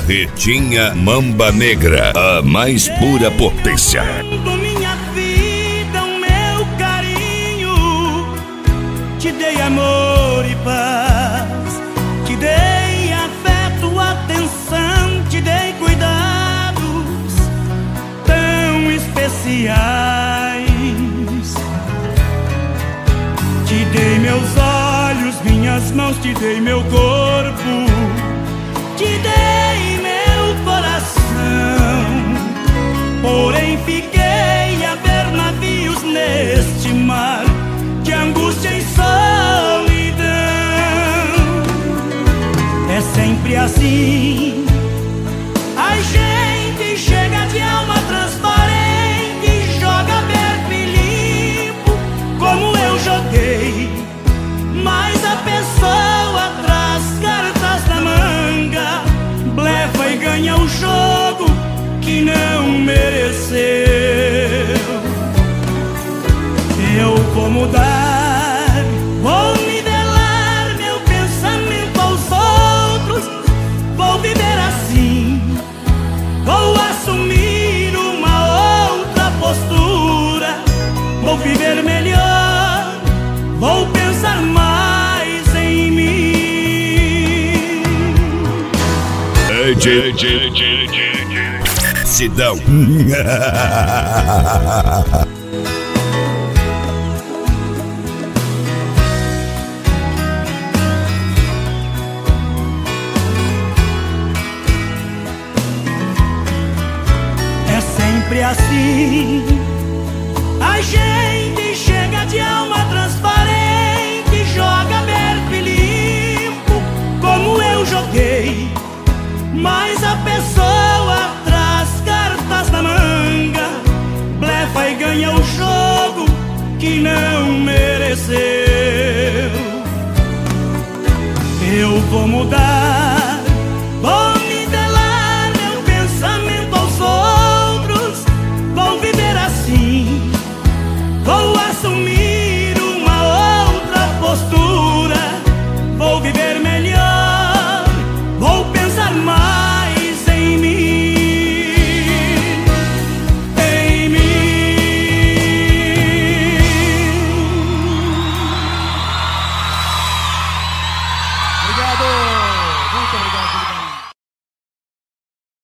Marretinha Mamba Negra, a mais pura potência. Minha vida, o meu carinho, te dei amor e paz, te dei afeto, atenção, te dei cuidados tão especiais. Te dei meus olhos, minhas mãos, te dei meu corpo, te dei meu coração. Porém fiquei a ver navios neste mar de angústia e solidão. É sempre assim, a gente chega de alma transparente, joga aberto e limpo, como eu joguei. Mas a pessoa traz cartas na manga, blefa e ganha o jogo que não mereceu. Eu vou mudar, vou nivelar meu pensamento aos outros, vou viver assim, vou assumir uma outra postura, vou viver melhor, vou pensar mais em mim. Sidão. É sempre assim, a gente chega de alma transparente, joga aberto e limpo, como eu joguei. Mas a pessoa traz cartas na manga, blefa e ganha o jogo que não mereceu. Eu vou mudar,